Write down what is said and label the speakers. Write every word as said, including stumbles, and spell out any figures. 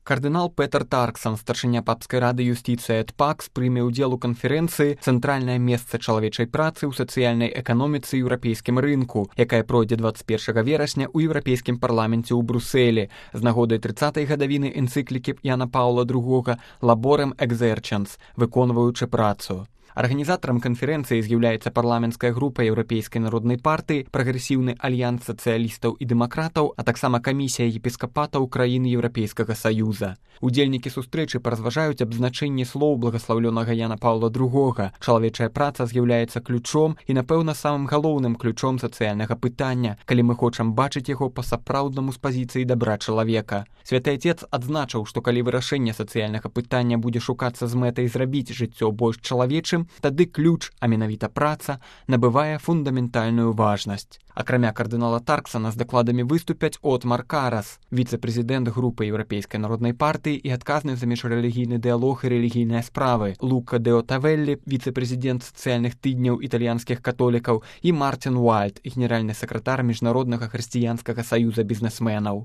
Speaker 1: Кардынал Петер Тарксон, старшыня папскай рады юстыцыі ад ПАКС, прыме ўдзел у канферэнцыі «Цэнтральнае месца чалавечай працы ў сацыяльнай эканоміцы і еўрапейскім рынку», якая пройдзе дваццаць першага верасня ў Еўрапейскім парламенце ў Брусэлі з нагодай трыццатай гадавіны энцыклікі Яна Паўла другога «Laborem exercens» – выконваючы працу. Арганізатарам канферэнцыі з'яўляецца парламенцкая група Еўрапейскай народнай партыі, прагрэсіўны альянс сацыялістаў і дэмакратаў, а таксама камісія епіскапатаў краін Еўрапейскага саюза. Удзельнікі сустрэчы паразважаюць аб значэнні слоў благаслаўлёнага Яна Паўла другога. Чалавечая праца з'яўляецца ключом і, напэўна, самым галоўным ключом сацыяльнага пытання, калі мы хочам бачыць яго па-сапраўднаму з пазіцыі дабра чалавека. Святы Атец адзначыў, што калі вырашэнне сацыяльнага пытання будзе шукацца з мэтай зрабіць жыццё больш чалавечым, тады ключ, а менавіта праца, набывае фундаментальную важнасць. Акрамя кардынала Тарксона з дакладамі выступяць Отмар Карас, віцэ-прэзідэнт групы Еўрапейскай народнай партыі і адказны за міжрэлігійны дыялог і рэлігійныя справы, Лука Де Отавеллі, віцэ-прэзідэнт сацыяльных тыдняў італьянскіх католікаў, і Мартин Уальд, генеральны сакратар міжнароднага хрысціянскага саюза бізнесменаў.